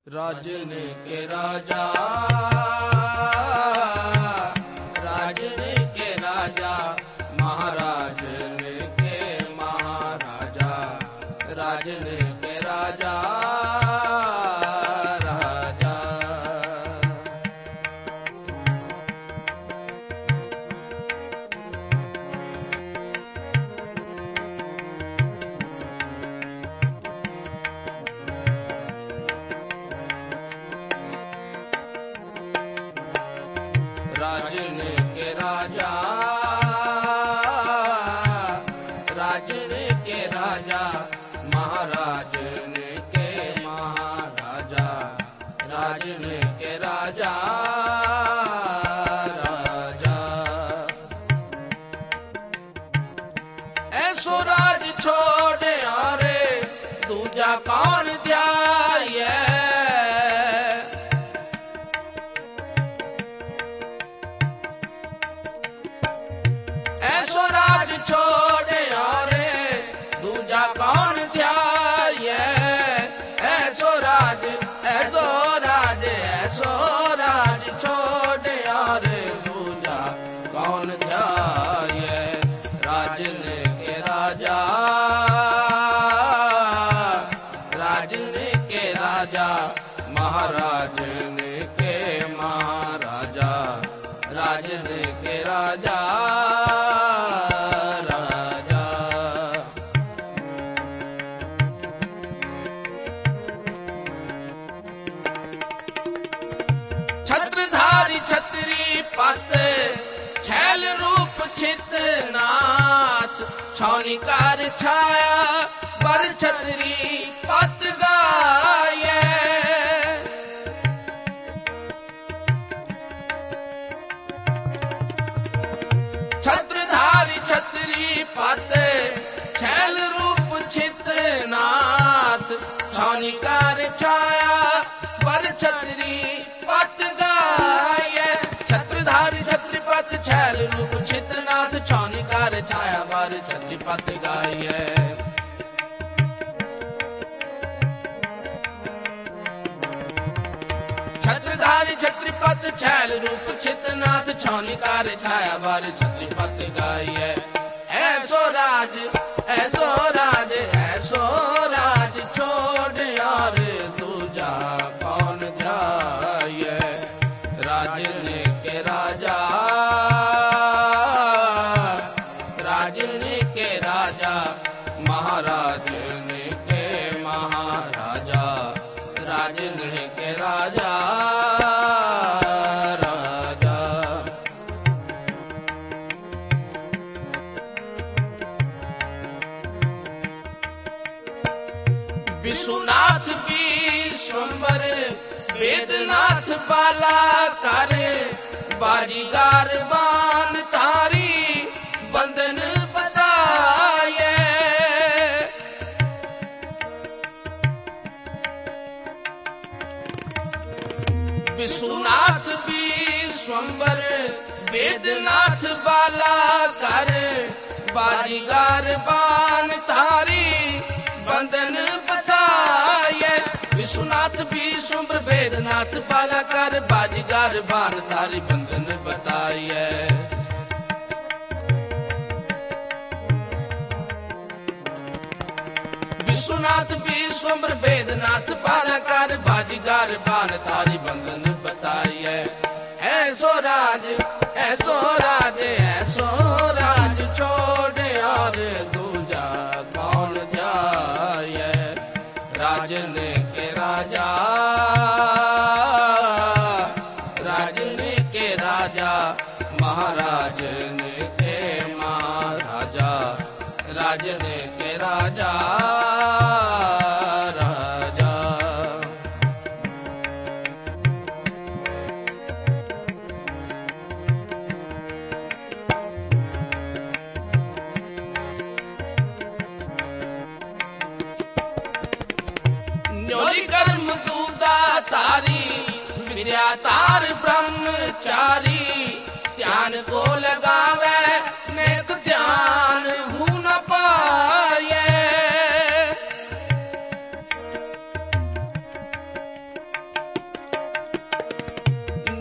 राजन के राजा, राजन के राजा, महाराज के महाराजा, राजन के राजा, राजा। राजन के राजा, राजन के राजा, महाराज के महाराजा, राजन के राजा, राजा। ऐसो राज छोड़ आरे दूजा कौन ध्याये, ऐसो राज छोड़ आरे दूजा कौन ध्याये, ऐसो राज, ऐसो राज, ऐसो राज छोड़ आरे दूजा कौन ध्याये। राजन के राजा, राजन के राजा, महाराज के महाराजा, राजन के राजा, राजा। छत्रधारी छतरी पत, छैल रूप छित नाच, छौनिकार छाया पर छतरी पत गाये। छत्रधारी छतरी पत, छैल रूप छित नाच, छौनिकार छाया पर छतरी पत गाये। छत्रधारी छतरी पत, छैल रूप छित नाथ, छौनिकार छाया पर छतरी पत गाये। छत्रधारी छतरी पत, छैल रूप छित नाथ, छौनिकार छाया पर छतरी पत गाये। ऐसो राज, ऐसो राज, ऐसो राज छोड़ यार दूजा कौन ध्याये। राजन के राजा, राजन के राजा, महाराज के महाराजा, राजन के राजा, राजा। विश्वनाथ विश्वंबर, वेदनाथ बाला कर, बाजीगार बान तारी बंधन बताये। विश्वनाथ विश्वंबर, वेदनाथ बाला कर, बाजीगार बान तारी बंधन बताये। विश्वनाथ विश्वंबर, वेदनाथ बाला कर, बाजीगार बान तारी बंधन बताये। विश्वनाथ विश्वंबर, वेदनाथ बाला कर, बाजीगार बान तारी बंधन बताये। ऐसो राज, ऐसो राज, ऐसो राज छोड़ यार दूजा कौन ध्याये। राजन के राजा, राजन के राजा, महाराज के महाराजा, राजन के राजा, राजा। न्योली कर्म दूदा तारी, विद्या तार ब्रह्मचारी, ध्यान को लगावे नेक ध्यान हूँ न पाये।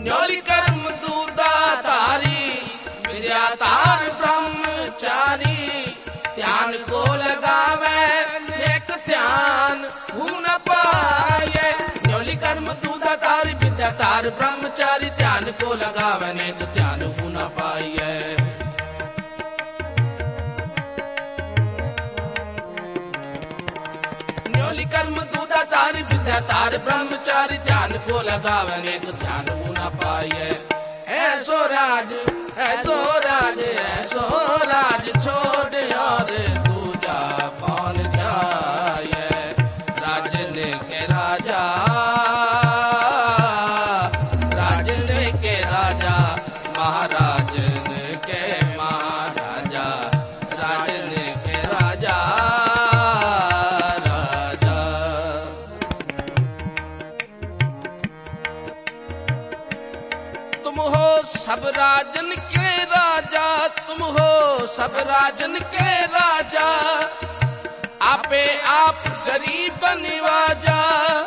न्योली कर्म दूधा तारी विद्या तार ब्रह्मचारी ध्यान को लगावे नेक ध्यान हूं न पाए न्योली कर्म दूधा तारी विद्या तार ब्रह्मचारी ध्यान को लगावे नेक ध्यान हूं न पाए न्योली कर्म दूधा तारी विद्या तार ब्रह्मचारी ध्यान को लगावे नेक ध्यान हूं न पाए ऐसो राज छोड़ और दूजा कौन ध्याये राजन के राजा महाराजन के महाराजा राजन के राजा राजा तुम हो सब राजन के राजा तुम हो सब राजन के राजा आपे आप गरीब निवाजा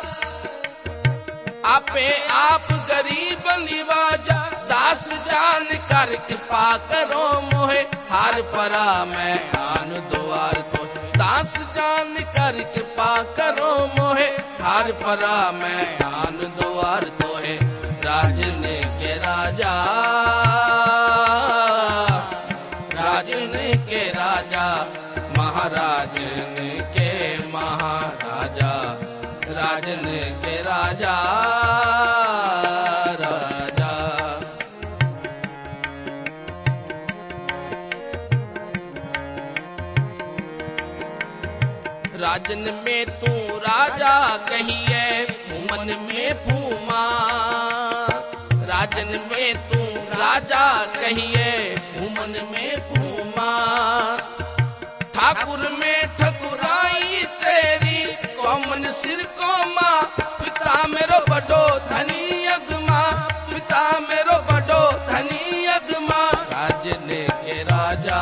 आपे आप गरीब निवाजा दास जान कर कृपा करो मोहे हार परा मैं आन द्वार तो दास जान कर कृपा करो मोहे हार परा मैं आन द्वार तो है राजन के राजा महाराजन के महाराजा राजन के राजा राजा राजन में तू राजा कहिए भूमन में भूमा राजन में तू राजा कहिए भूमन में भूमा ठाकुर में ठकुराई तेरी कौमन सिर कोमा पिता मेरो बड़ो धनी अगमा पिता मेरो बड़ो धनी अगमा राजन के राजा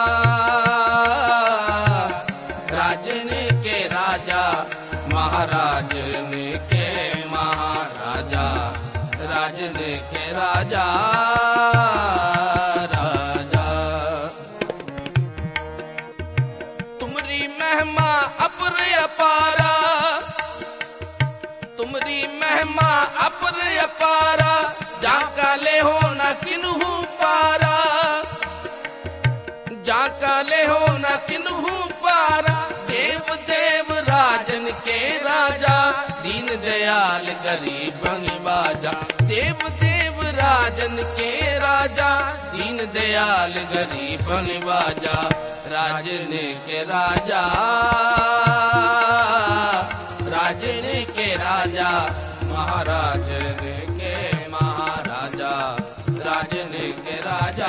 महाराजन के महाराजा राजन के राजा राजा तुमरी महिमा अपर अपारा तुमरी महिमा अपर अपारा जाका ले हो न किन्हू पारा जाका ले हो न किन्हू पारा देव देव राजन के राजा दीन दयाल गरीब निवाजा देव देव राजन के राजा दीन दयाल गरीब निवाजा राजन के राजा राजन के राजा महाराजन के महाराजा राजन के राजा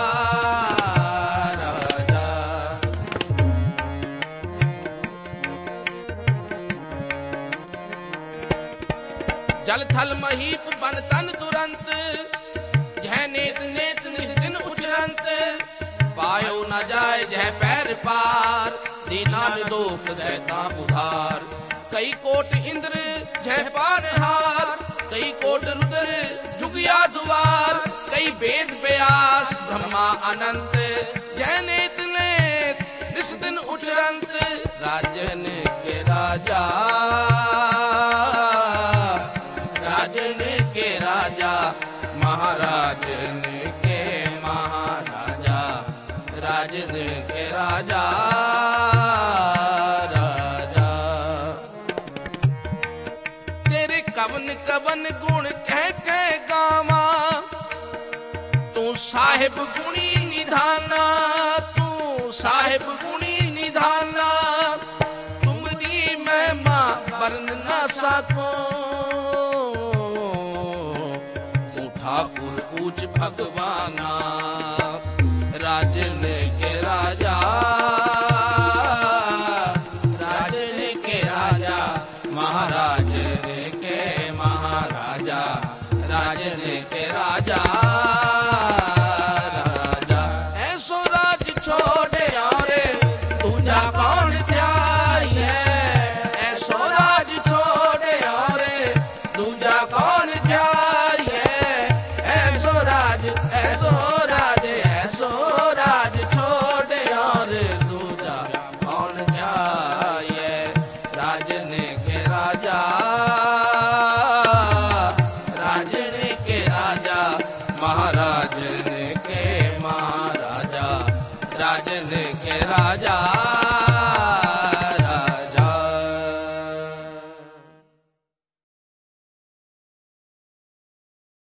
जल थल महीप बन तन तुरंत जह नेत नेत निस दिन उचरंत पायो न जाए जह पैर पार दीना दुख देता उधार कई कोट इंद्र जह पानहार कई कोट रुद्र जुगिया दुआर कई वेद व्यास ब्रह्मा अनंत जह नेत नेत निस दिन उचरंत राजन के राजा राजन के राजा महाराजन के महाराजा राजन के राजा राजा तेरे कवन कवन गुण कह कह गावा तू साहिब गुणी निधाना तू साहिब गुणी निधाना तुमरी महिमा वर्ण न सको ठाकुर ऊंच भगवाना राजन के राजा राजन के राजा महाराजन के महाराजा राजन के राजा राजा ऐसो राज छोड़े और दूजा कौन ध्याये ऐसो राज छोड़े और दूजा कौन ध्याये जाए।